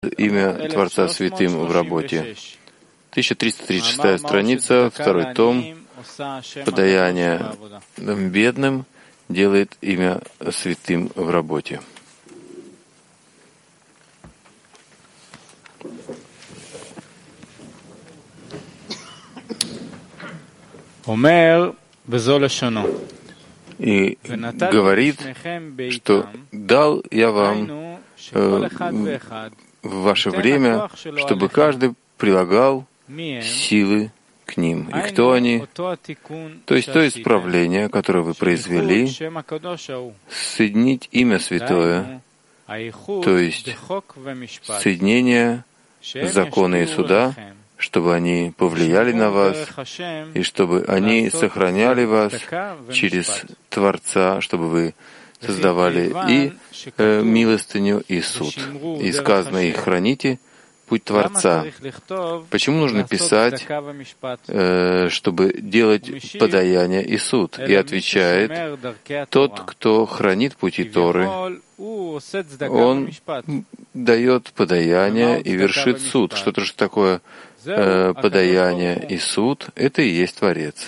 имя Творца святым в работе. 1336 страница, второй том. Подаяние бедным делает имя святым в работе. И говорит, что дал я вам в ваше время, чтобы каждый прилагал силы к ним. И кто они? То есть то исправление, которое вы произвели, соединить имя святое, то есть соединение закона и суда, чтобы они повлияли на вас, и чтобы они сохраняли вас через Творца, чтобы вы создавали и милостыню, и суд. И сказано, и храните путь Творца. Почему нужно писать, чтобы делать подаяние и суд? И отвечает, тот, кто хранит пути Торы, он дает подаяние и вершит суд. Что-то же такое подаяние и суд — это и есть Творец.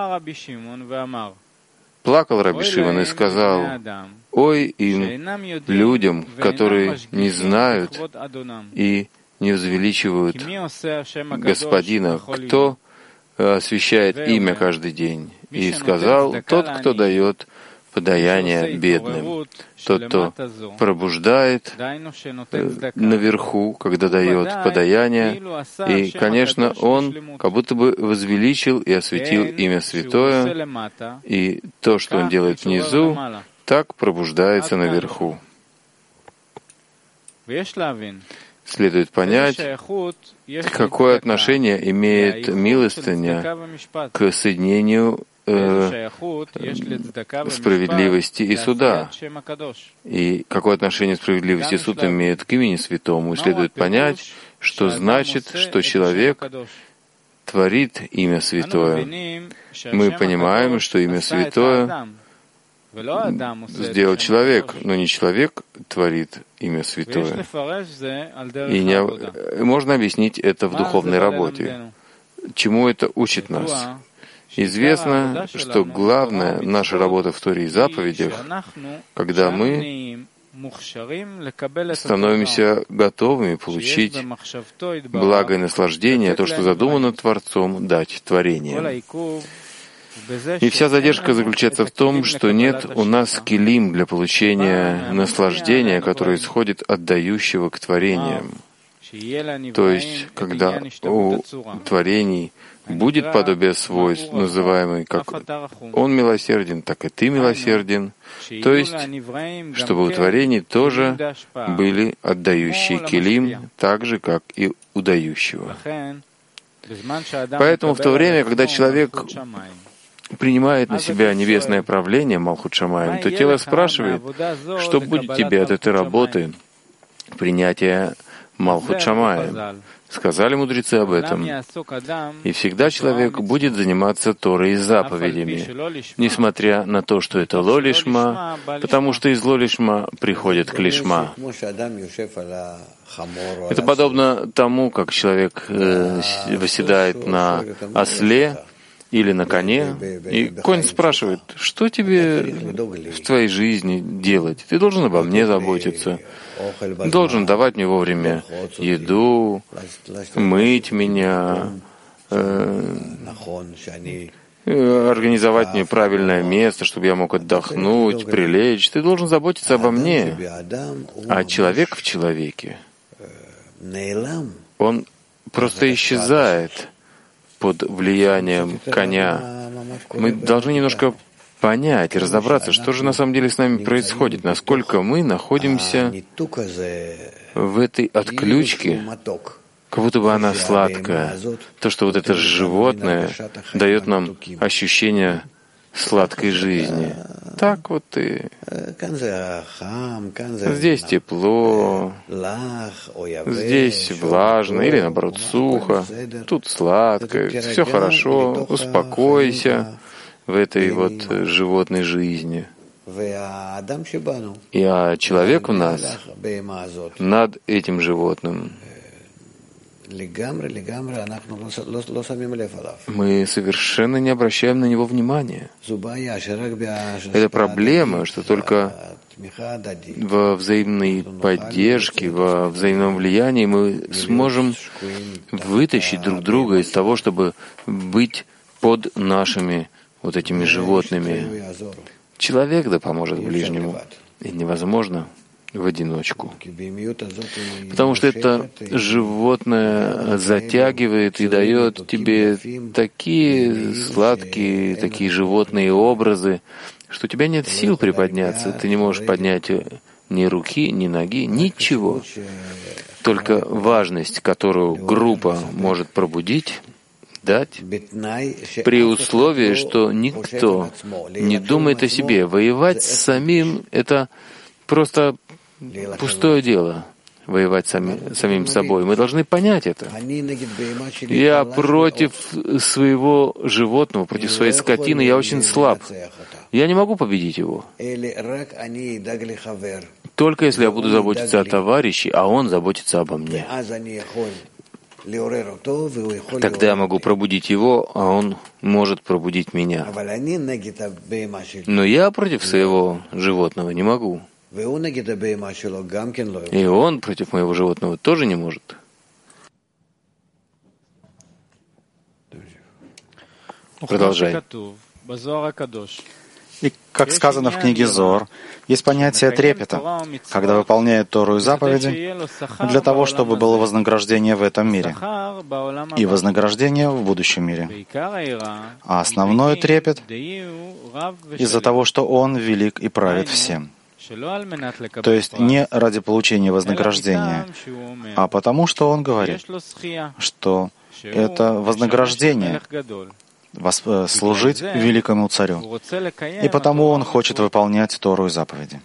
Плакал Раби Шимон и сказал: «Ой им, людям, которые не знают и не возвеличивают Господина, кто освящает имя каждый день». И сказал: «Тот, кто дает подаяние бедным, тот, кто пробуждает наверху, когда дает подаяние». И, конечно, он как будто бы возвеличил и осветил имя святое, и то, что он делает внизу, так пробуждается наверху. Следует понять, какое отношение имеет милостыня к соединению справедливости и суда. И какое отношение справедливости и суд имеет к имени святому. И следует понять, что значит, что человек творит имя святое. Мы понимаем, что имя святое сделал человек, но не человек творит имя святое. И можно объяснить это в духовной работе. Чему это учит нас? Известно, что главная наша работа в Торе и заповедях, когда мы становимся готовыми получить благо и наслаждение, то, что задумано Творцом дать творением. И вся задержка заключается в том, что нет у нас келим для получения наслаждения, которое исходит от дающего к творениям. То есть, когда у творений будет подобие свойств, называемый как Он милосерден, так и ты милосерден. То есть, чтобы у творений тоже были отдающие келим, так же, как и у дающего. Поэтому в то время, когда человек принимает на себя небесное правление Малхут Шамаим, то тело спрашивает, что будет тебе от этой работы, принятия Малхут Шамаим. Сказали мудрецы об этом. И всегда человек будет заниматься Торой и заповедями, несмотря на то, что это ло-лишма, потому что из ло-лишма приходит к лишма. Это подобно тому, как человек восседает на осле или на коне, и конь спрашивает, что тебе в твоей жизни делать? Ты должен обо мне заботиться, должен давать мне вовремя еду, мыть меня, организовать мне правильное место, чтобы я мог отдохнуть, прилечь. Ты должен заботиться обо мне. А человек в человеке, он просто исчезает под влиянием коня. Мы должны немножко понять и разобраться, что же на самом деле с нами происходит, насколько мы находимся в этой отключке, как будто бы она сладкая. То, что вот это животное дает нам ощущение сладкой жизни. Так вот и здесь тепло, здесь влажно или наоборот сухо, тут сладко, все хорошо, успокойся в этой вот животной жизни. И человек в нас над этим животным. Мы совершенно не обращаем на него внимания. Это проблема, что только во взаимной поддержке, во взаимном влиянии мы сможем вытащить друг друга из того, чтобы быть под нашими вот этими животными. Человек да поможет ближнему, и невозможно в одиночку. Потому что это животное затягивает и дает тебе такие сладкие, такие животные образы, что у тебя нет сил приподняться. Ты не можешь поднять ни руки, ни ноги, ничего. Только важность, которую группа может пробудить, дать, при условии, что никто не думает о себе. Воевать с самим — это просто пустое дело. Воевать самим собой. Мы должны понять это. Я против своего животного, против своей скотины, я очень слаб. Я не могу победить его. Только если я буду заботиться о товарище, а он заботится обо мне. Тогда я могу пробудить его, а он может пробудить меня. Но я против своего животного не могу. И он против моего животного тоже не может. Продолжай. И, как сказано в книге Зоар, есть понятие трепета, когда выполняет Тору и заповеди, для того, чтобы было вознаграждение в этом мире и вознаграждение в будущем мире. А основной трепет из-за того, что Он велик и правит всем. То есть не ради получения вознаграждения, а потому что Он говорит, что это вознаграждение служить великому царю. И потому он хочет выполнять Тору и заповеди.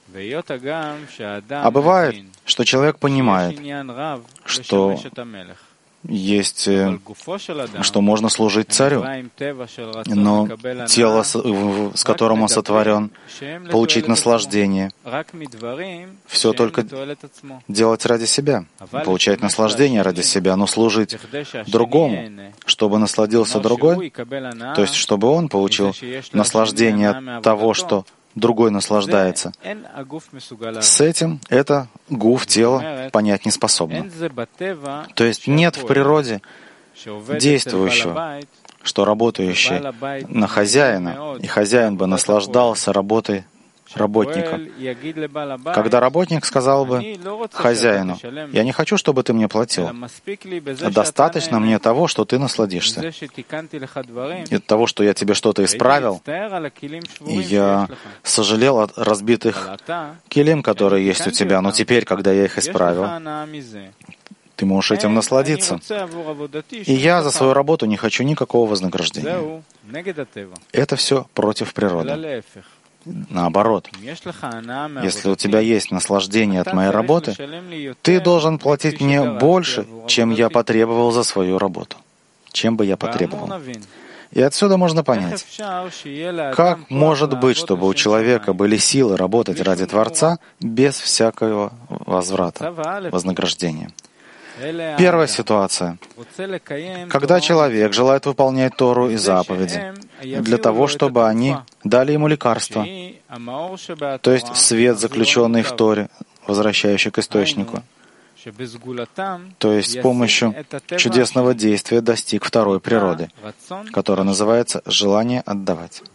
А бывает, что человек понимает, что есть, что можно служить царю, но тело, с которым он сотворен, получить наслаждение, все только делать ради себя, получать наслаждение ради себя, но служить другому, чтобы насладился другой, то есть чтобы он получил наслаждение от того, что другой наслаждается. С этим это гуф, тело, понять не способно. То есть нет в природе действующего, что работающий на хозяина, и хозяин бы наслаждался работой работника. Когда работник сказал бы хозяину: «Я не хочу, чтобы ты мне платил. Достаточно мне того, что ты насладишься. И от того, что я тебе что-то исправил, и я сожалел о разбитых килим, которые есть у тебя, но теперь, когда я их исправил, ты можешь этим насладиться. И я за свою работу не хочу никакого вознаграждения». Это все против природы. Наоборот, если у тебя есть наслаждение от моей работы, ты должен платить мне больше, чем я потребовал за свою работу, чем бы я потребовал. И отсюда можно понять, как может быть, чтобы у человека были силы работать ради Творца без всякого возврата, вознаграждения. Первая ситуация, когда человек желает выполнять Тору и заповеди для того, чтобы они дали ему лекарство, то есть свет, заключенный в Торе, возвращающий к источнику, то есть с помощью чудесного действия достиг второй природы, которая называется желание отдавать.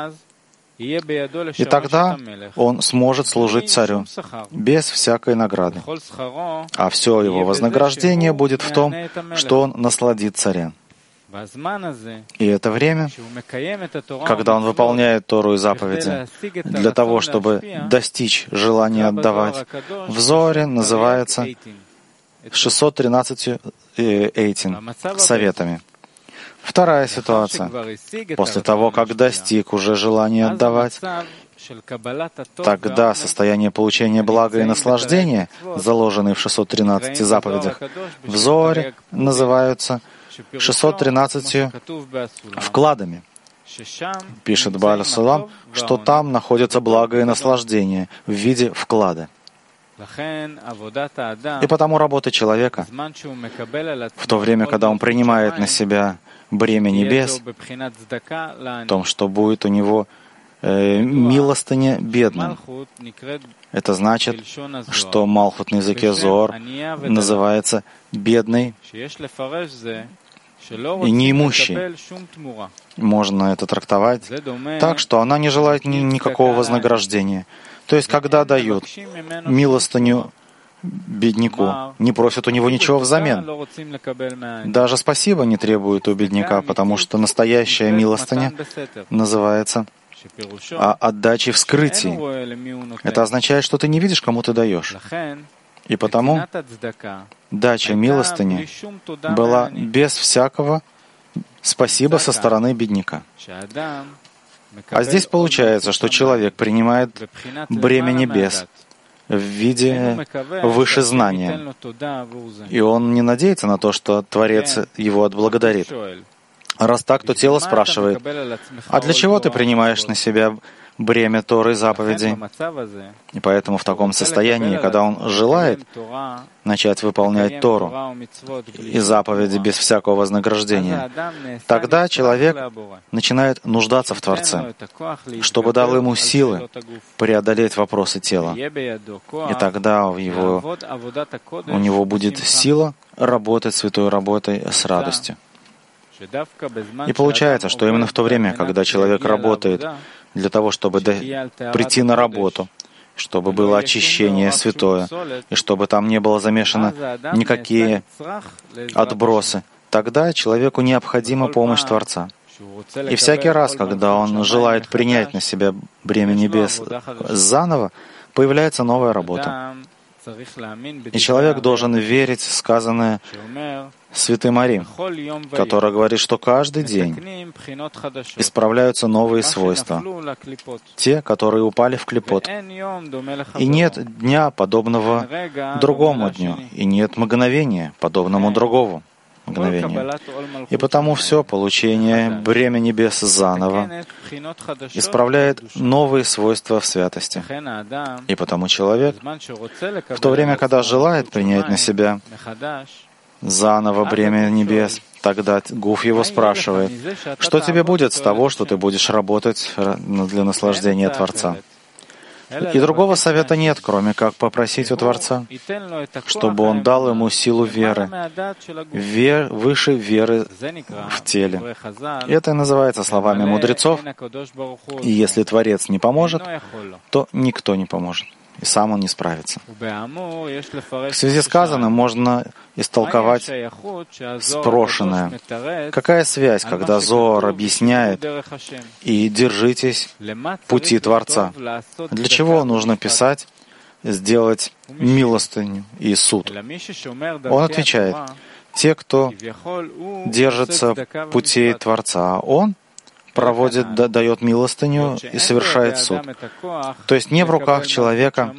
И тогда он сможет служить царю без всякой награды. А все его вознаграждение будет в том, что он насладит царя. И это время, когда он выполняет Тору и заповеди для того, чтобы достичь желания отдавать, в Зоаре называется 613 эйтин, советами. Вторая ситуация. После того, как достиг уже желания отдавать, тогда состояние получения блага и наслаждения, заложенные в 613 заповедях, в Зоаре называются 613 вкладами, пишет Бааль Сулам, что там находится благо и наслаждение в виде вклада. И потому работа человека, в то время, когда он принимает на себя бремя небес, в том, что будет у него милостыня бедным. Это значит, что Малхут на языке Зоар называется бедный и неимущий. Можно это трактовать так, что она не желает никакого вознаграждения. То есть, когда дают милостыню бедняку, не просят у него ничего взамен. Даже спасибо не требуют у бедняка, потому что настоящая милостыня называется отдачей в скрытии. Это означает, что ты не видишь, кому ты даешь. И потому дача милостыни была без всякого спасибо со стороны бедняка. А здесь получается, что человек принимает бремя небес в виде выше знания. И он не надеется на то, что Творец его отблагодарит. Раз так, то тело спрашивает: а для чего ты принимаешь на себя бремя Торы и заповедей? И поэтому в таком состоянии, когда он желает начать выполнять Тору и заповеди без всякого вознаграждения, тогда человек начинает нуждаться в Творце, чтобы дал ему силы преодолеть вопросы тела. И тогда у него будет сила работать святой работой с радостью. И получается, что именно в то время, когда человек работает для того, чтобы прийти на работу, чтобы было очищение святое, и чтобы там не было замешано никакие отбросы, тогда человеку необходима помощь Творца. И всякий раз, когда он желает принять на себя бремя небес заново, появляется новая работа. И человек должен верить в сказанное святым Ари, который говорит, что каждый день исправляются новые свойства, те, которые упали в клипот. И нет дня, подобного другому дню, и нет мгновения, подобному другому мгновению. И потому все получение бремя небес заново исправляет новые свойства в святости. И потому человек, в то время, когда желает принять на себя заново бремя небес, тогда Гуф его спрашивает: что тебе будет с того, что ты будешь работать для наслаждения Творца? И другого совета нет, кроме как попросить у Творца, чтобы Он дал ему силу веры, выше веры в теле. И это называется словами мудрецов: и если Творец не поможет, то никто не поможет, и сам он не справится. В связи с сказанным можно истолковать спрошенное. Какая связь, когда Зоар объясняет: «И держитесь пути Творца»? Для чего нужно писать «сделать милостыню и суд»? Он отвечает: те, кто держится путей Творца, Он дает милостыню и совершает суд. То есть не в руках человека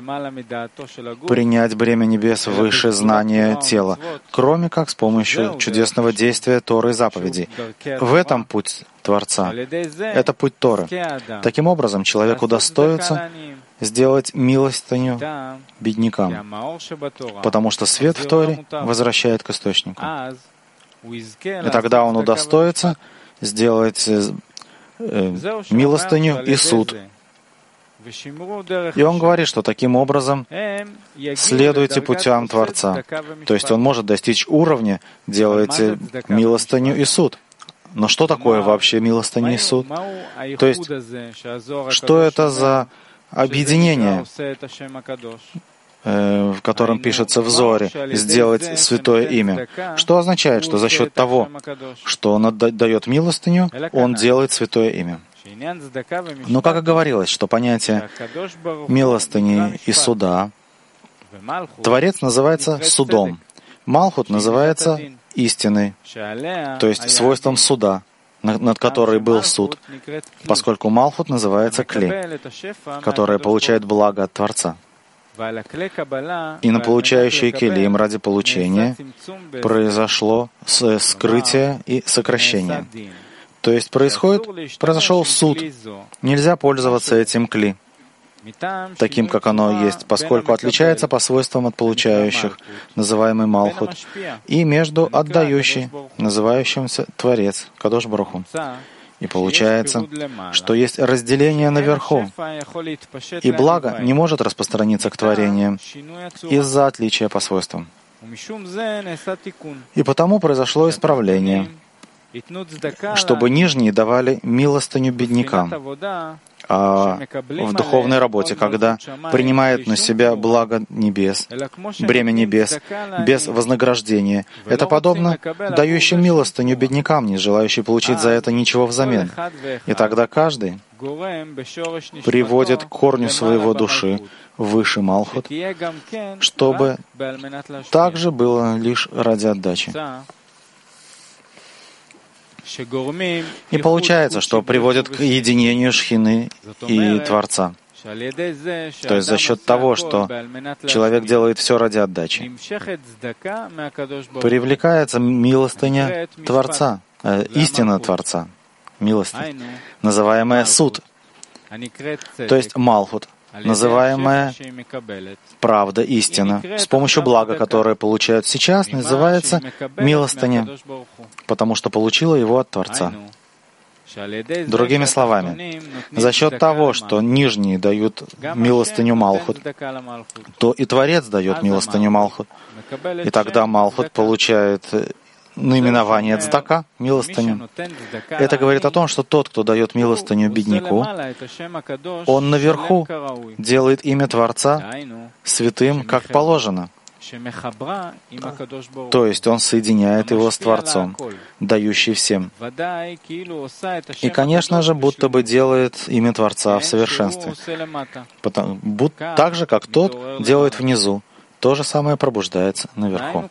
принять бремя небес выше знания тела, кроме как с помощью чудесного действия Торы и заповедей. В этом путь Творца. Это путь Торы. Таким образом, человек удостоится сделать милостыню беднякам, потому что свет в Торе возвращает к источнику. И тогда он удостоится сделать милостыню и суд. И он говорит, что таким образом следуйте путям Творца. То есть он может достичь уровня «делайте милостыню и суд». Но что такое вообще милостыня и суд? То есть, что это за объединение, в котором пишется в Зоре, сделать святое имя? Что означает, что за счет того, что он дает милостыню, он делает святое имя? Но, как и говорилось, что понятие милостыни и суда, Творец называется судом, Малхут называется истиной, то есть свойством суда, над которой был суд, поскольку Малхут называется кле, которое получает благо от Творца. И на получающие келим ради получения произошло скрытие и сокращение. То есть произошел суд. Нельзя пользоваться этим кли таким, как оно есть, поскольку отличается по свойствам от получающих, называемый Малхут, и между отдающий, называющимся Творец, Кадош Барух Ху. И получается, что есть разделение наверху, и благо не может распространиться к творениям из-за отличия по свойствам. И потому произошло исправление, чтобы нижние давали милостыню беднякам, а в духовной работе, когда принимает на себя благо небес, бремя небес, без вознаграждения, это подобно дающим милостыню беднякам, не желающий получить за это ничего взамен. И тогда каждый приводит к корню своего души выше Малхут, чтобы также было лишь ради отдачи. И получается, что приводит к единению Шхины и Творца. То есть за счет того, что человек делает все ради отдачи, привлекается милостыня Творца, истина Творца, милостыня, называемая суд, то есть Малхут, называемая правда, истина, с помощью блага, которое получают сейчас, называется милостыня, потому что получила его от Творца. Другими словами, за счет того, что нижние дают милостыню Малхут, то и Творец дает милостыню Малхут. И тогда Малхут получает наименование цдака, милостыню. Это говорит о том, что тот, кто дает милостыню бедняку, он наверху делает имя Творца святым, как положено. То есть он соединяет его с Творцом, дающий всем. И, конечно же, будто бы делает имя Творца в совершенстве. Так же, как тот делает внизу, то же самое пробуждается наверху.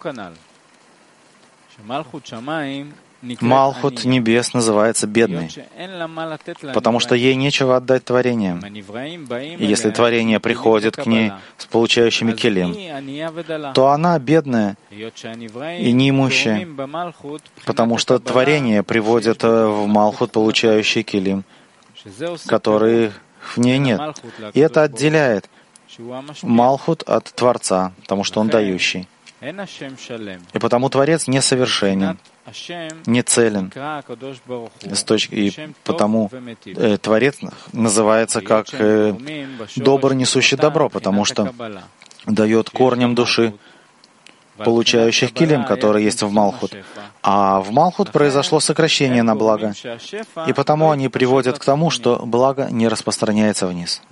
Малхут небес называется бедной, потому что ей нечего отдать творениям. И если творение приходит к ней с получающими келем, то она бедная и неимущая, потому что творение приводит в Малхут получающий келем, который в ней нет. И это отделяет Малхут от Творца, потому что он дающий. И потому Творец несовершенен, не целен. И потому Творец называется как добр, несущий добро, потому что дает корням души, получающих килим, которые есть в Малхут. А в Малхут произошло сокращение на благо, и потому они приводят к тому, что благо не распространяется вниз.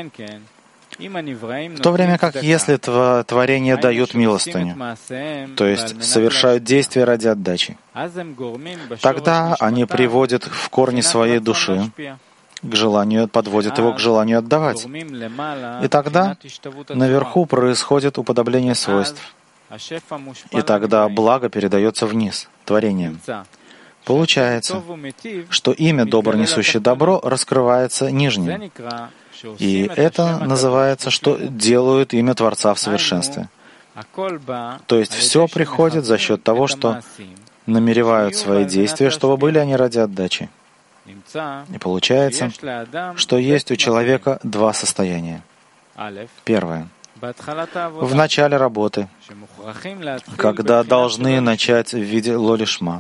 В то время как если творения дают милостыню, то есть совершают действия ради отдачи, тогда они приводят в корни своей души к желанию, подводят его к желанию отдавать. И тогда наверху происходит уподобление свойств. И тогда благо передается вниз, творением. Получается, что имя «добр, несущий добро» раскрывается нижним. И это называется, что делают имя Творца в совершенстве. То есть все приходит за счет того, что намеревают свои действия, чтобы были они ради отдачи. И получается, что есть у человека два состояния. Первое. В начале работы, когда должны начать в виде лолишма.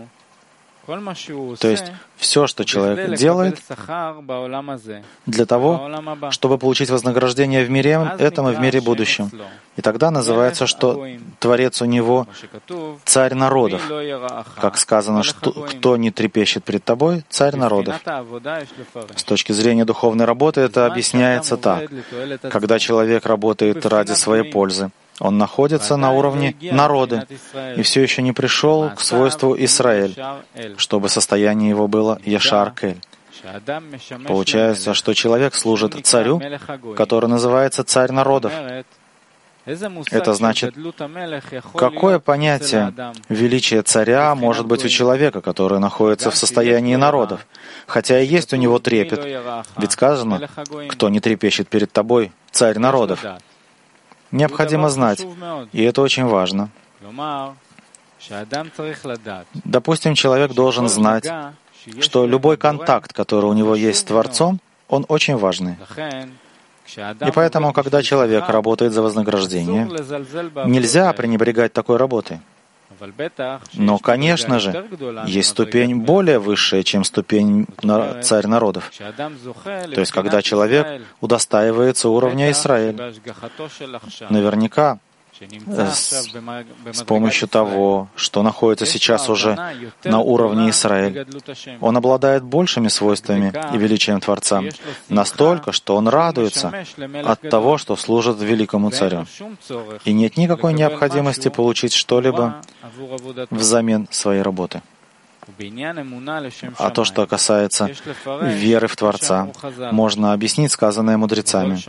То есть все, что человек делает для того, чтобы получить вознаграждение в мире этом и в мире будущем. И тогда называется, что Творец у него царь народов. Как сказано, что кто не трепещет пред тобой, царь народов. С точки зрения духовной работы это объясняется так. Когда человек работает ради своей пользы, он находится на уровне народа и все еще не пришел к свойству Исраэль, чтобы состояние его было Яшар Кель. Получается, что человек служит царю, который называется царь народов. Это значит, какое понятие величия царя может быть у человека, который находится в состоянии народов, хотя и есть у него трепет. Ведь сказано, кто не трепещет перед тобой, царь народов. Необходимо знать, и это очень важно. Допустим, человек должен знать, что любой контакт, который у него есть с Творцом, он очень важный. И поэтому, когда человек работает за вознаграждение, нельзя пренебрегать такой работой. Но, конечно же, есть ступень более высшая, чем ступень царь народов. То есть, когда человек удостаивается уровня Израиль, наверняка с помощью того, что находится сейчас уже на уровне Израиль, он обладает большими свойствами и величием Творца, настолько, что он радуется от того, что служит великому царю. И нет никакой необходимости получить что-либо взамен своей работы. А то, что касается веры в Творца, можно объяснить сказанное мудрецами.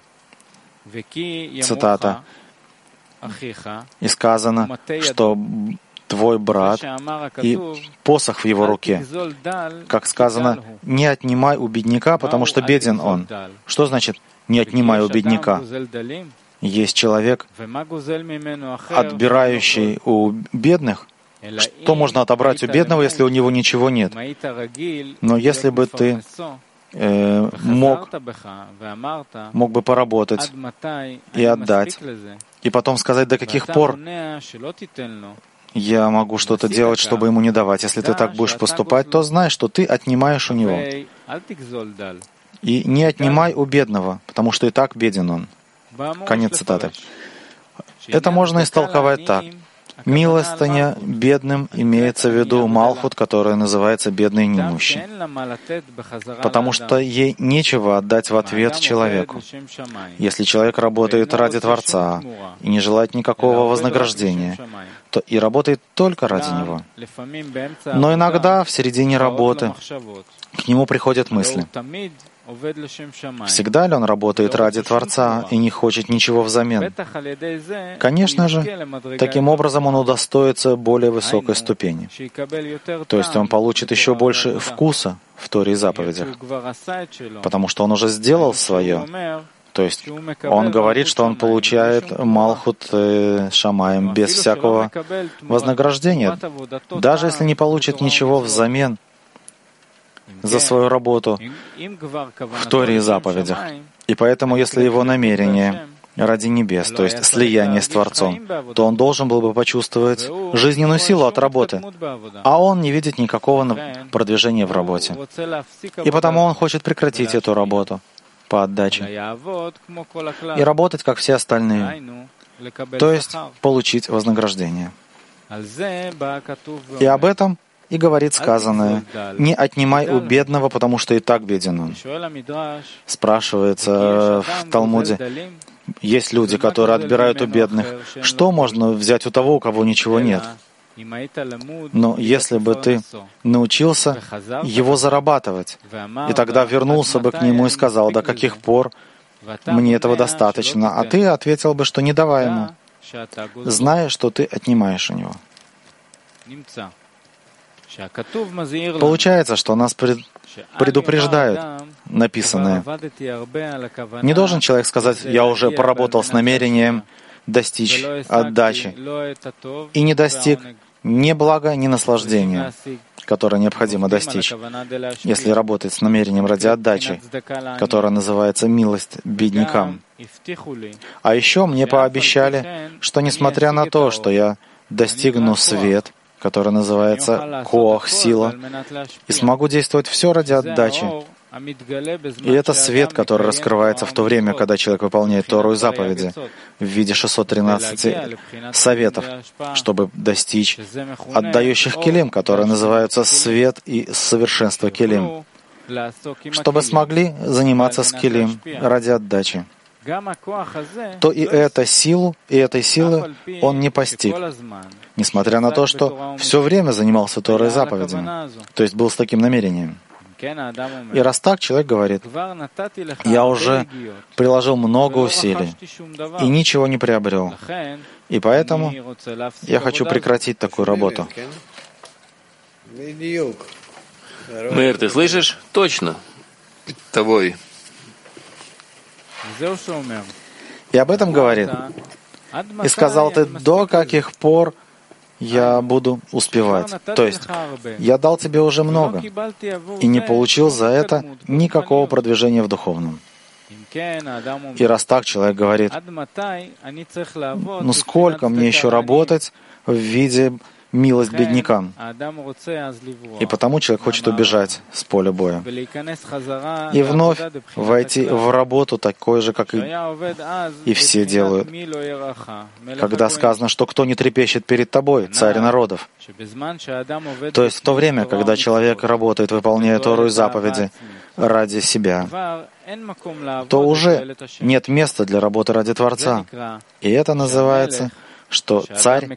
Цитата. И сказано, что твой брат и посох в его руке. Как сказано, не отнимай у бедняка, потому что беден он. Что значит «не отнимай у бедняка»? Есть человек, отбирающий у бедных. Что можно отобрать у бедного, если у него ничего нет? Но если бы ты мог бы поработать и отдать, и потом сказать, до каких пор я могу что-то делать, чтобы ему не давать. Если ты так будешь поступать, то знай, что ты отнимаешь у него. И не отнимай у бедного, потому что и так беден он. Конец цитаты. Это можно истолковать так. Милостыня бедным имеется в виду Малхут, которая называется бедный и неимущий, потому что ей нечего отдать в ответ человеку. Если человек работает ради Творца и не желает никакого вознаграждения, то и работает только ради Него. Но иногда в середине работы к нему приходят мысли. Всегда ли он работает ради Творца и не хочет ничего взамен? Конечно же, таким образом он удостоится более высокой ступени. То есть он получит еще больше вкуса в Торе и заповедях, потому что он уже сделал свое. То есть он говорит, что он получает Малхут Шамаим без всякого вознаграждения, даже если не получит ничего взамен за свою работу в Торе и заповедях. И поэтому, если его намерение ради небес, то есть слияние с Творцом, то он должен был бы почувствовать жизненную силу от работы, а он не видит никакого продвижения в работе. И потому он хочет прекратить эту работу по отдаче и работать, как все остальные, то есть получить вознаграждение. И об этом и говорит сказанное: «Не отнимай у бедного, потому что и так беден он». Спрашивается в Талмуде, есть люди, которые отбирают у бедных. Что можно взять у того, у кого ничего нет? Но если бы ты научился его зарабатывать, и тогда вернулся бы к нему и сказал, до каких пор мне этого достаточно, а ты ответил бы, что не давай ему, зная, что ты отнимаешь у него. Получается, что нас предупреждают написанное. Не должен человек сказать: «Я уже поработал с намерением достичь отдачи и не достиг ни блага, ни наслаждения, которое необходимо достичь, если работать с намерением ради отдачи, которая называется милость беднякам». А еще мне пообещали, что несмотря на то, что я достигну свет, который называется Коах, сила, и смогу действовать все ради отдачи. И это свет, который раскрывается в то время, когда человек выполняет Тору и заповеди в виде 613 советов, чтобы достичь отдающих келим, которые называются свет и совершенство келим, чтобы смогли заниматься с келим ради отдачи. То и этой силы он не постиг, несмотря на то, что все время занимался Торой и заповедями, то есть был с таким намерением. И раз так, человек говорит: «Я уже приложил много усилий и ничего не приобрел, и поэтому я хочу прекратить такую работу». Мэр, ты слышишь? Точно. Тобой. И об этом говорит. «И сказал ты, до каких пор я буду успевать. То есть, я дал тебе уже много и не получил за это никакого продвижения в духовном. И раз так, человек говорит, ну сколько мне еще работать в виде милость беднякам? И потому человек хочет убежать с поля боя и вновь войти в работу такой же, как и все делают. Когда сказано, что кто не трепещет перед тобой, царь народов. То есть в то время, когда человек работает, выполняя Тору и заповеди ради себя, то уже нет места для работы ради Творца. И это называется, что царь,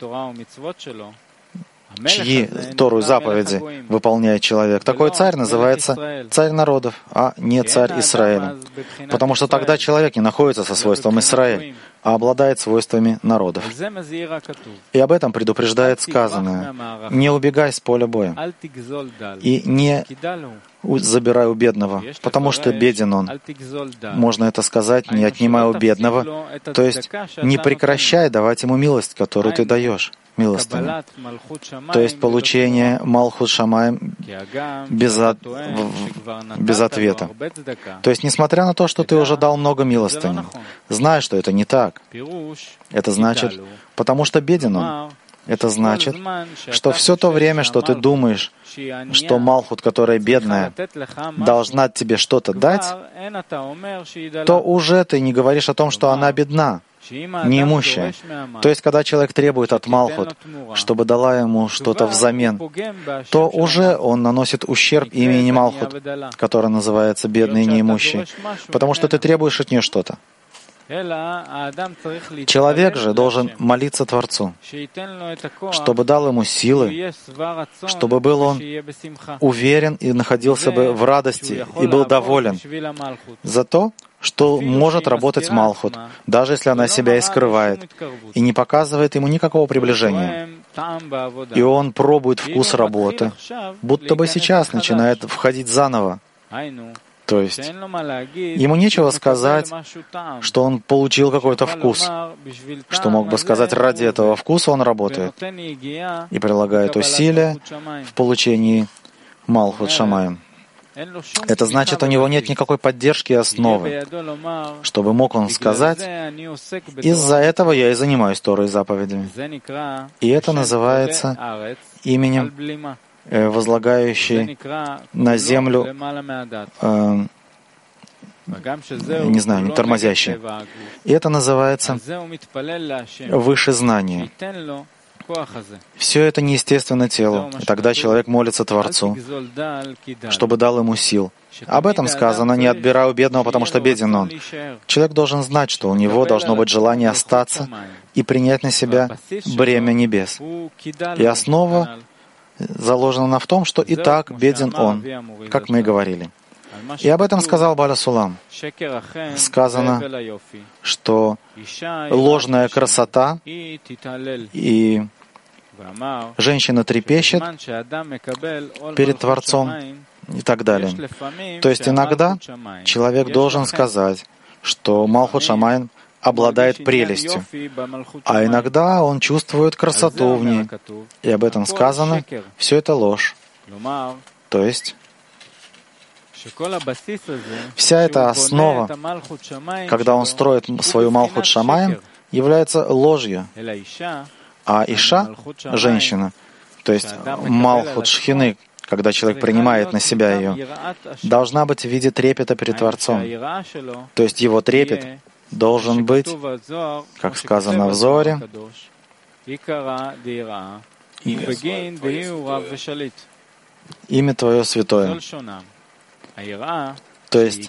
чьи Тору и заповеди выполняет человек, такой царь называется царь народов, а не царь Израиля. Потому что тогда человек не находится со свойством Израиль, а обладает свойствами народов. И об этом предупреждает сказанное: «Не убегай с поля боя и не забирай у бедного, потому что беден он». Можно это сказать: «Не отнимай у бедного», то есть не прекращай давать ему милость, которую ты даешь, милостыню. То есть получение Малхут Шамаим без ответа. То есть несмотря на то, что ты уже дал много милостыни, знай, что это не так. Это значит, потому что беден он. Это значит, что все то время, что ты думаешь, что Малхут, которая бедная, должна тебе что-то дать, то уже ты не говоришь о том, что она бедна, неимущая. То есть, когда человек требует от Малхут, чтобы дала ему что-то взамен, то уже он наносит ущерб имени Малхут, которая называется бедный и неимущий, потому что ты требуешь от нее что-то. Человек же должен молиться Творцу, чтобы дал ему силы, чтобы был он уверен и находился бы в радости и был доволен за то, что может работать Малхут, даже если она себя и скрывает, и не показывает ему никакого приближения. И он пробует вкус работы, будто бы сейчас начинает входить заново. То есть ему нечего сказать, что он получил какой-то вкус, что мог бы сказать, ради этого вкуса он работает и прилагает усилия в получении Малхут Шамаим. Это значит, у него нет никакой поддержки и основы, чтобы мог он сказать: «Из-за этого я и занимаюсь Торой и заповедями». И это называется именем, возлагающий на землю, не знаю, не тормозящий. И это называется выше знания. Все это неестественно телу. И тогда человек молится Творцу, чтобы дал ему сил. Об этом сказано: «Не отбирай у бедного, потому что беден он». Человек должен знать, что у него должно быть желание остаться и принять на себя бремя небес. И основа заложена в том, что и так беден он, как мы и говорили. И об этом сказал Бааль Сулам. Сказано, что ложная красота и женщина трепещет перед Творцом и так далее. То есть иногда человек должен сказать, что Малхут Шамаим обладает прелестью, а иногда он чувствует красоту в ней. И об этом сказано, все это ложь. То есть вся эта основа, когда он строит свою Малхут Шамаим, является ложью. А Иша, женщина, то есть Малхут Шхины, когда человек принимает на себя ее, должна быть в виде трепета перед Творцом. То есть его трепет должен быть, как сказано в Зоре, имя Твое святое. То есть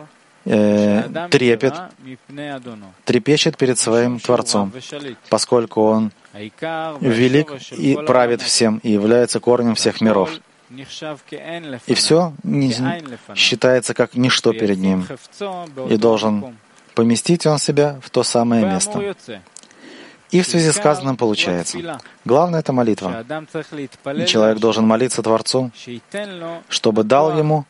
трепещет перед своим Творцом, поскольку Он велик и правит всем, и является корнем всех миров. И все считается как ничто перед Ним, и должен поместить он себя в то самое место. И в связи с сказанным получается, главное — это молитва. И человек должен молиться Творцу, чтобы дал ему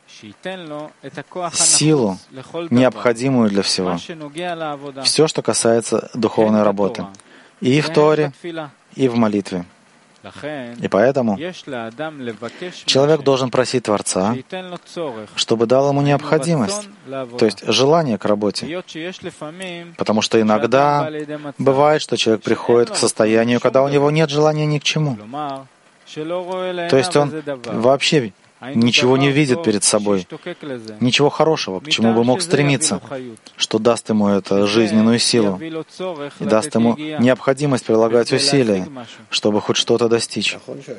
силу, необходимую для всего. Все, что касается духовной работы. И в Торе, и в молитве. И поэтому человек должен просить Творца, чтобы дал ему необходимость, то есть желание к работе. Потому что иногда бывает, что человек приходит к состоянию, когда у него нет желания ни к чему. То есть он вообще ничего не видит перед собой, ничего хорошего, к чему бы мог стремиться, что даст ему эту жизненную силу и даст ему необходимость прилагать усилия, чтобы хоть что-то достичь.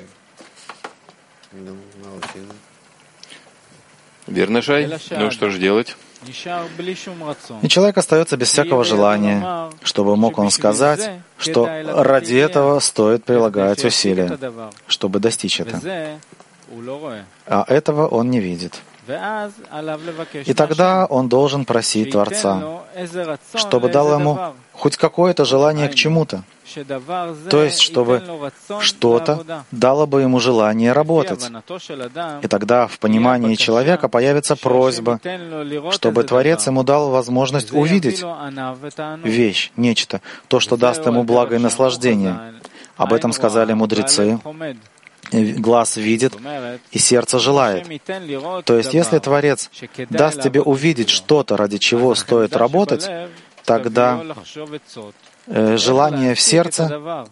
Верно, Шай? Ну что же делать? И человек остается без всякого желания, чтобы мог он сказать, что ради этого стоит прилагать усилия, чтобы достичь этого. А этого он не видит. И тогда он должен просить Творца, чтобы дал ему хоть какое-то желание к чему-то. То есть, чтобы что-то дало бы ему желание работать. И тогда в понимании человека появится просьба, чтобы Творец ему дал возможность увидеть вещь, нечто, то, что даст ему благо и наслаждение. Об этом сказали мудрецы. Глаз видит, и сердце желает. То есть, если Творец даст тебе увидеть что-то, ради чего стоит работать, тогда желание в сердце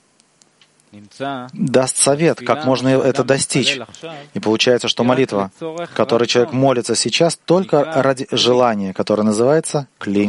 даст совет, как можно это достичь. И получается, что молитва, которой человек молится сейчас, только ради желания, которое называется кли.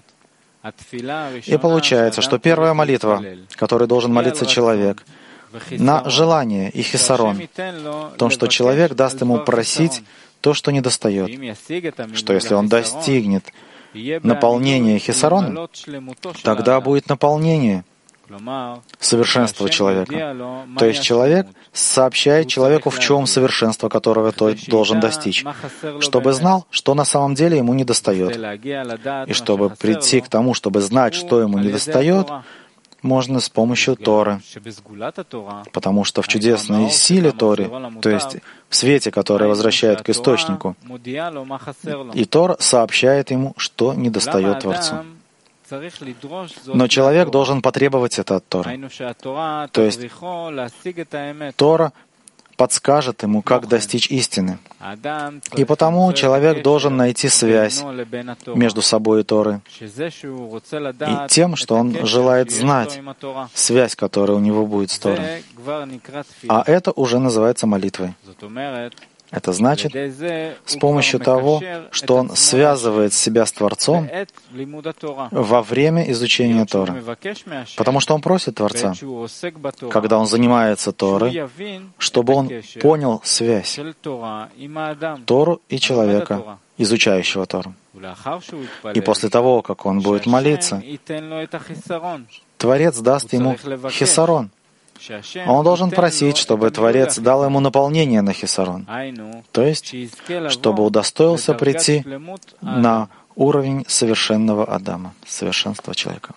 И получается, что первая молитва, которой должен молиться человек, на желание и хисарон, в том, что человек даст ему просить то, что недостает, что если он достигнет наполнения хисарона, тогда будет наполнение совершенства человека. То есть человек сообщает человеку, в чем совершенство, которого тот должен достичь, чтобы знал, что на самом деле ему недостает. И чтобы прийти к тому, чтобы знать, что ему недостает, можно с помощью Торы. Потому что в чудесной силе Торы, то есть в свете, который возвращает к источнику, и Тора сообщает ему, что недостает Творцу. Но человек должен потребовать это от Торы. То есть Тора подскажет ему, как достичь истины. И потому человек должен найти связь между собой и Торой и тем, что он желает знать, связь, которая у него будет с Торой. А это уже называется молитвой. Это значит, с помощью того, что он связывает себя с Творцом во время изучения Торы. Потому что он просит Творца, когда он занимается Торой, чтобы он понял связь Тору и человека, изучающего Тору. И после того, как он будет молиться, Творец даст ему хисарон. Он должен просить, чтобы Творец дал ему наполнение на хисарон, то есть, чтобы удостоился прийти на уровень совершенного Адама, совершенства человека.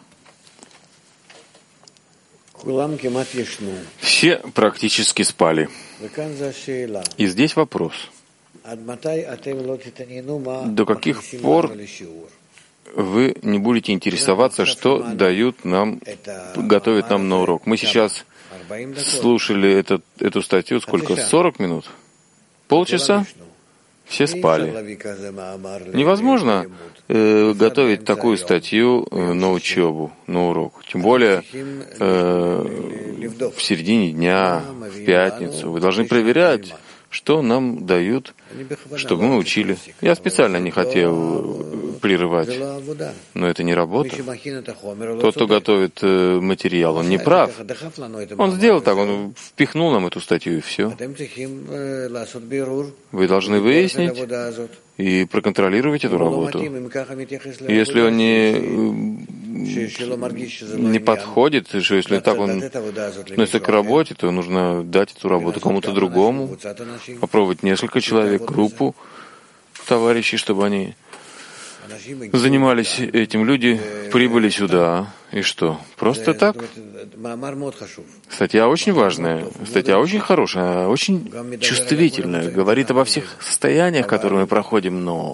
Все практически спали. И здесь вопрос. До каких пор вы не будете интересоваться, что дают нам, готовят нам на урок? Мы сейчас слушали эту статью сколько? 40 минут? Полчаса? Все спали. Невозможно готовить такую статью на учебу, на урок. Тем более в середине дня, в пятницу. Вы должны проверять, что нам дают, чтобы мы учили. Я специально не хотел прерывать, но это не работа. Тот, кто готовит материал, он не прав. Он сделал так, он впихнул нам эту статью, и все. Вы должны выяснить и проконтролировать эту работу. Если он не подходит, что если так он относится к работе, то нужно дать эту работу кому-то другому, попробовать несколько человек, группу товарищей, чтобы они занимались этим. Люди прибыли сюда. И что? Просто так? Статья очень важная, статья очень хорошая, очень чувствительная, говорит обо всех состояниях, которые мы проходим, но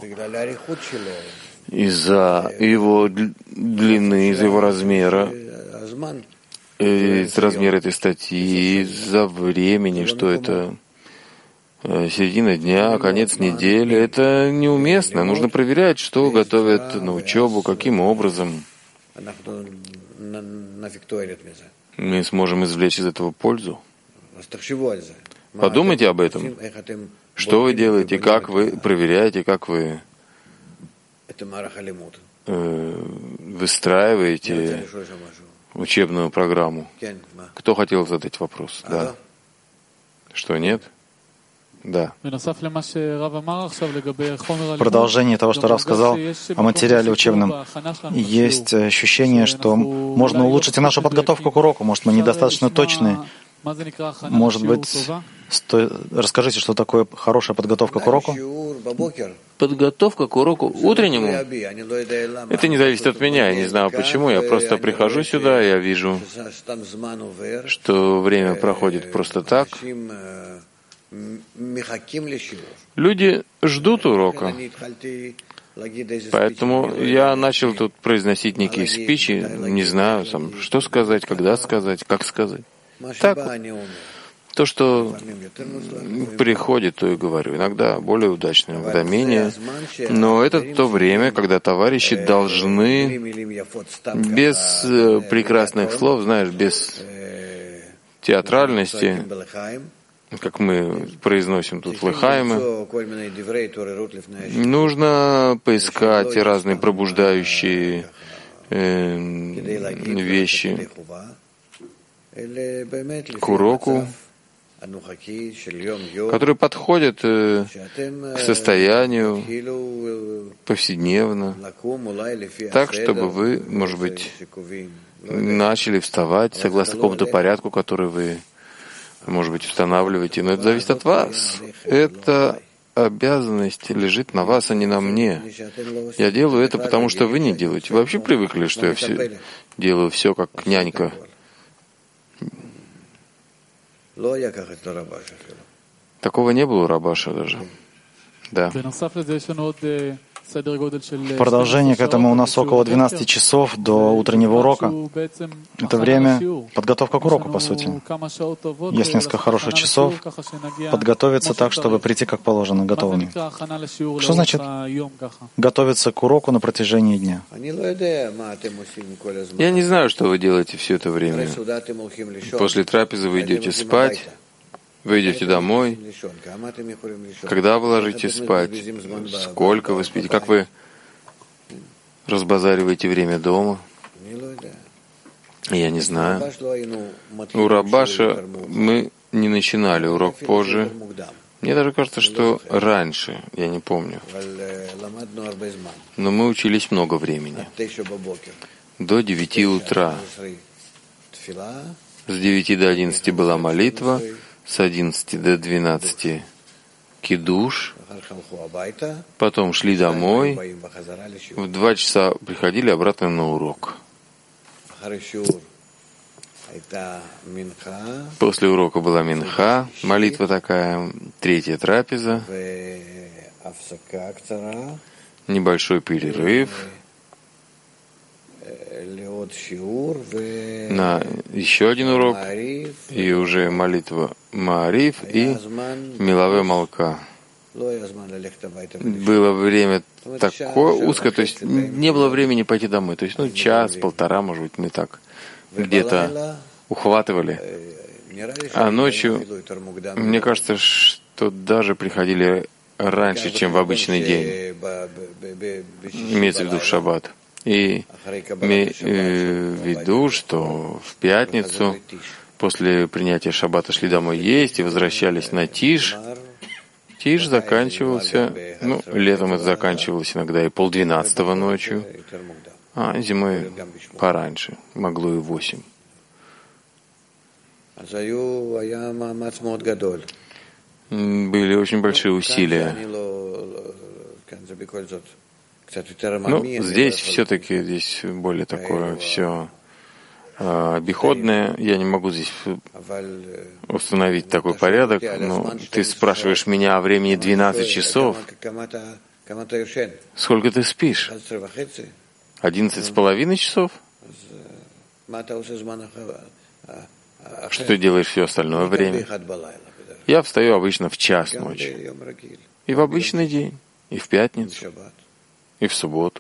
из-за его длины, из-за его размера из размера этой статьи, из-за времени, что это середина дня, конец недели, это неуместно. Нужно проверять, что готовят на учебу, каким образом мы сможем извлечь из этого пользу. Подумайте об этом. Что вы делаете, как вы проверяете, как вы выстраиваете учебную программу. Кто хотел задать вопрос? Да. Что, нет? Да. Продолжение того, что Рав сказал о материале учебном. Есть ощущение, что можно улучшить и нашу подготовку к уроку. Может, мы недостаточно точны. Может быть, расскажите, что такое хорошая подготовка к уроку? Подготовка к уроку утреннему? Это не зависит от меня. Я не знаю почему. Я просто прихожу сюда, я вижу, что время проходит просто так. Люди ждут урока. Поэтому я начал тут произносить некие спичи, не знаю, что сказать, когда сказать, как сказать. Так, то, что приходит, то и говорю. Иногда более удачно, иногда менее. Но это то время, когда товарищи должны без прекрасных слов, знаешь, без театральности, как мы произносим тут лыхаимы, нужно поискать разные пробуждающие вещи к уроку, которые подходят к состоянию повседневно, так, чтобы вы, может быть, начали вставать согласно какому-то порядку, который вы, может быть, устанавливаете. Но это зависит от вас. Эта обязанность лежит на вас, а не на мне. Я делаю это, потому что вы не делаете. Вы вообще привыкли, что я делаю все как нянька. Такого не было у Рабаша даже. Да. В продолжение к этому у нас около 12 часов до утреннего урока. Это время подготовка к уроку, по сути. Есть несколько хороших часов подготовиться так, чтобы прийти как положено, готовыми. Что значит готовиться к уроку на протяжении дня? Я не знаю, что вы делаете все это время. После трапезы вы идете спать, вы идете домой. Когда вы ложитесь спать? Сколько вы спите? Как вы разбазариваете время дома? Я не знаю. У Рабаша мы не начинали урок позже. Мне даже кажется, что раньше, я не помню. Но мы учились много времени. До 9 утра. С 9 до 11 была молитва. С 11 до 12 кидуш, потом шли домой, в 2 часа приходили обратно на урок. После урока была минха, молитва такая, 3-я трапеза, небольшой перерыв, на еще один урок, и уже молитва Маариф и Милаве Малка. Было время такое узкое, то есть не было времени пойти домой. То есть, час-полтора, может быть, мы так где-то ухватывали. А ночью, мне кажется, что даже приходили раньше, чем в обычный день. Имеется в виду в шаббат. И имею в виду, что в пятницу после принятия шаббата шли домой есть и возвращались на Тиш. Тиш заканчивался, летом это заканчивалось иногда и 11:30 ночью, а зимой пораньше, могло и 8. Были очень большие усилия. Здесь все-таки здесь более такое все обиходное. Я не могу здесь установить такой порядок. Но ты спрашиваешь меня о времени 12 часов. Сколько ты спишь? 11,5 часов? Что ты делаешь все остальное время? Я встаю обычно в час ночи. И в обычный день, и в пятницу, и в субботу.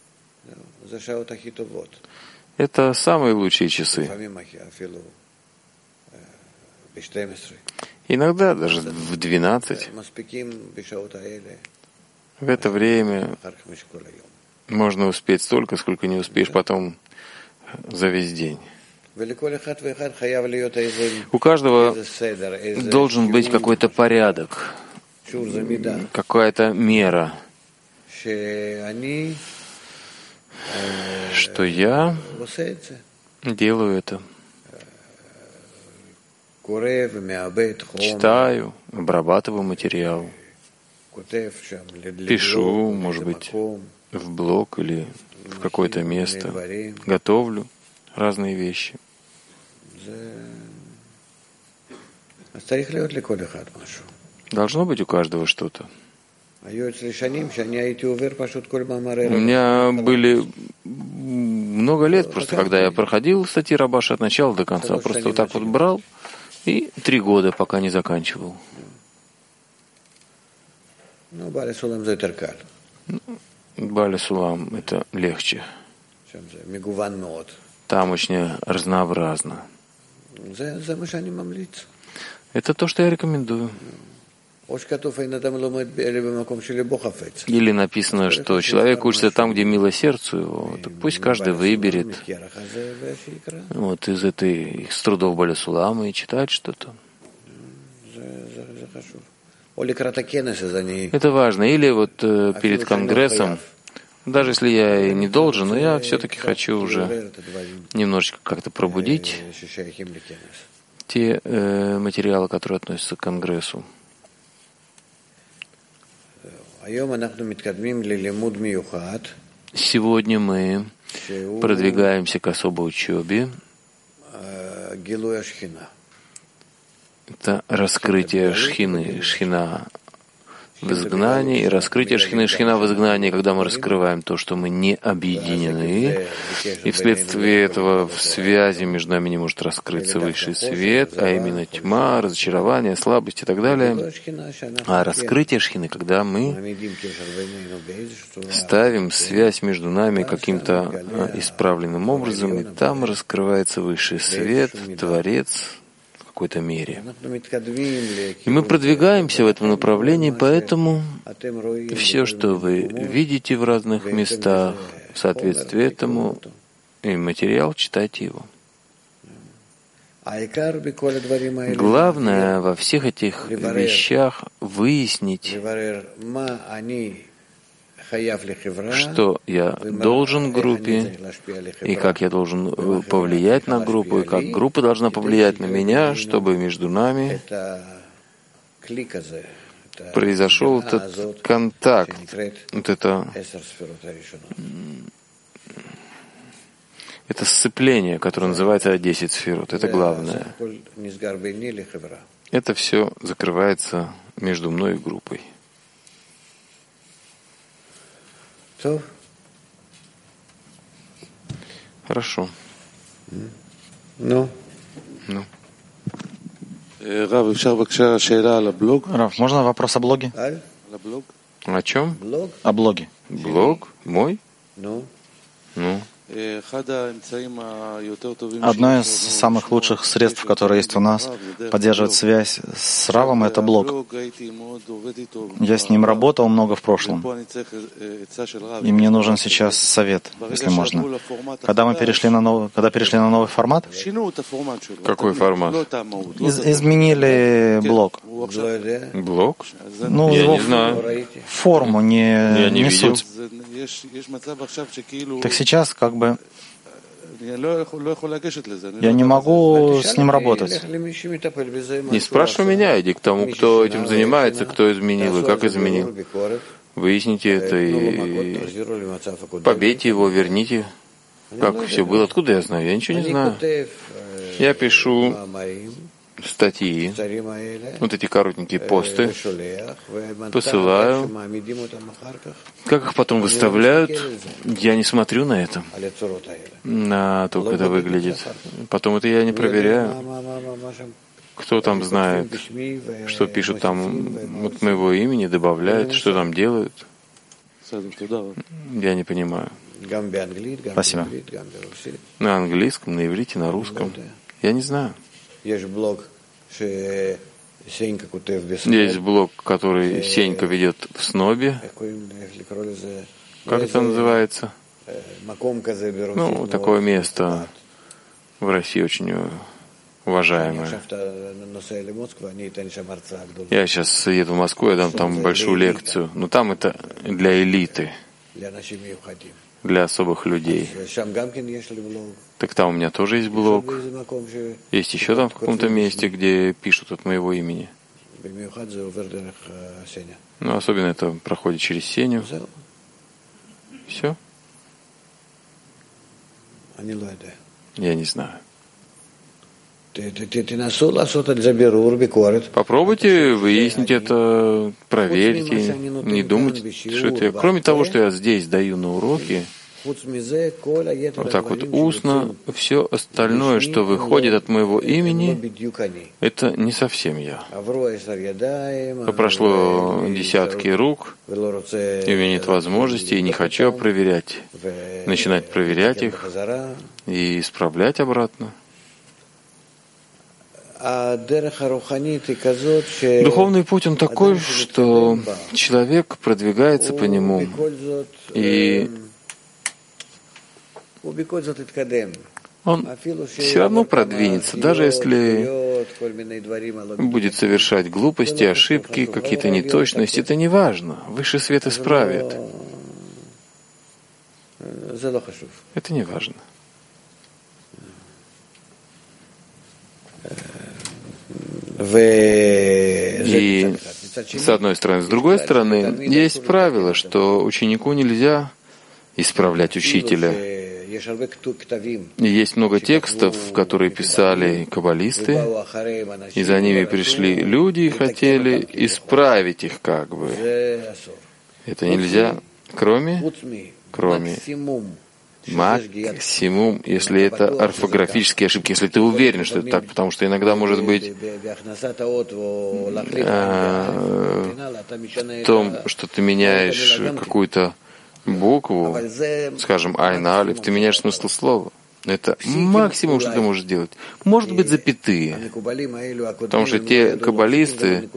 Это самые лучшие часы. Иногда даже в 12. В это время можно успеть столько, сколько не успеешь потом за весь день. У каждого должен быть какой-то порядок, какая-то мера, что я делаю это. Читаю, обрабатываю материал, пишу, может быть, в блог или в какое-то место, готовлю разные вещи. Должно быть у каждого что-то. У меня были много лет, просто когда я проходил статьи Рабаша от начала до конца, просто вот так вот брал и 3 года, пока не заканчивал. Бали Сулам — это легче. Там очень разнообразно. Это то, что я рекомендую. Или написано, что человек учится там, где мило сердцу его. Так пусть каждый выберет вот из из трудов Бали Сулама и читает что-то. Это важно. Или вот перед конгрессом, даже если я и не должен, но я все-таки хочу уже немножечко как-то пробудить те материалы, которые относятся к конгрессу. Сегодня мы продвигаемся к особой учебе. Это раскрытие Шхины, Шхина в изгнании, и раскрытие Шхины, Шхина в изгнании, когда мы раскрываем то, что мы не объединены, и вследствие этого в связи между нами не может раскрыться высший свет, а именно тьма, разочарование, слабость и так далее. А раскрытие Шхины, когда мы ставим связь между нами каким-то исправленным образом, и там раскрывается высший свет, Творец, в какой-то мере. И мы продвигаемся в этом направлении, поэтому все, что вы видите в разных местах, в соответствии этому, и материал, читайте его. Главное во всех этих вещах выяснить, что я должен группе, и как я должен повлиять на группу, и как группа должна повлиять на меня, чтобы между нами произошел этот контакт, вот это сцепление, которое называется 10 сферот. Это главное. Это все закрывается между мной и группой. Хорошо. Рав, можно вопрос о блоге? О чем? О блоге. Блог мой? Ну. Одно из самых лучших средств, которые есть у нас, поддерживать связь с Равом, это блог. Я с ним работал много в прошлом. И мне нужен сейчас совет, если можно. Когда перешли на новый формат? Какой формат? Изменили блог. Блог? Ну, я не знаю. Форму, не суть. Так сейчас как бы я не могу с ним работать. Не спрашивай меня, иди к тому, кто этим занимается, кто изменил и как изменил. Выясните это и побейте его, верните, как все было. Откуда я знаю? Я ничего не знаю. Я пишу статьи, вот эти коротенькие посты, посылаю. Как их потом выставляют, я не смотрю на это, на то, как это выглядит. Потом это я не проверяю. Кто там знает, что пишут там от моего имени, добавляют, что там делают. Я не понимаю. Спасибо. На английском, на иврите, на русском. Я не знаю. Есть блог, который Сенька ведет в Снобе. Как это называется? Ну, такое место в России очень уважаемое. Я сейчас еду в Москву, я дам там большую лекцию. Но там это для элиты, для особых людей. Так там у меня тоже есть блог. Есть еще там в каком-то месте, где пишут от моего имени. Но особенно это проходит через Сеню. Все. Я не знаю. Попробуйте выяснить это, проверьте, не думайте, что это я. Кроме того, что я здесь даю на уроки, вот так вот устно, все остальное, что выходит от моего имени, это не совсем я. Прошло десятки рук, и у меня нет возможности, и не хочу проверять, начинать проверять их и исправлять обратно. Духовный путь, он такой, что человек продвигается по нему, и он все равно продвинется, даже если будет совершать глупости, ошибки, какие-то неточности, это не важно. Высший свет исправит. Это не важно. И с одной стороны. С другой стороны, есть правило, что ученику нельзя исправлять учителя. И есть много текстов, которые писали каббалисты, и за ними пришли люди и хотели исправить их как бы. Это нельзя, кроме максимум, если это орфографические ошибки, если ты уверен, что это так, потому что иногда может быть в том, что ты меняешь какую-то букву, скажем, айн, алиф, ты меняешь смысл слова. Это максимум, что ты можешь сделать. Может быть, запятые, потому что те каббалисты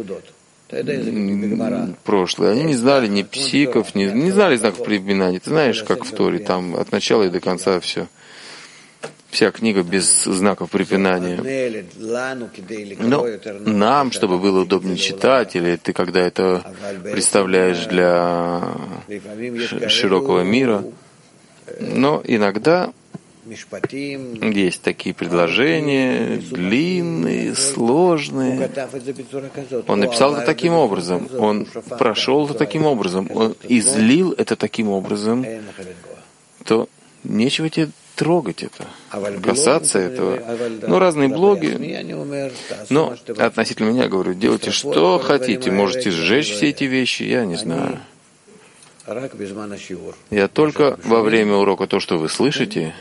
прошлые, они не знали ни псиков, не знали знаков препинания. Ты знаешь, как в Торе, там от начала и до конца все. Вся книга без знаков препинания. Но нам, чтобы было удобнее читать, или ты когда это представляешь для широкого мира, но иногда есть такие предложения, длинные, сложные. Он написал это таким образом, он прошел это таким образом, он излил это таким образом, то нечего тебе трогать это, касаться этого. Ну, разные блоги. Но относительно меня, говорю, делайте что хотите, можете сжечь все эти вещи, я не знаю. Я только во время урока то, что вы слышите,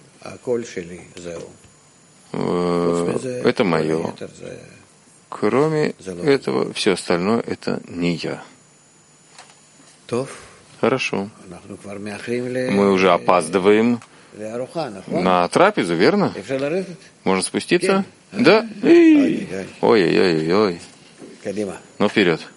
это мое. Кроме этого, все остальное это не я. Хорошо. Мы уже опаздываем на трапезу, верно? Можно спуститься? Да? Ой-ой-ой-ой. Ну, вперед.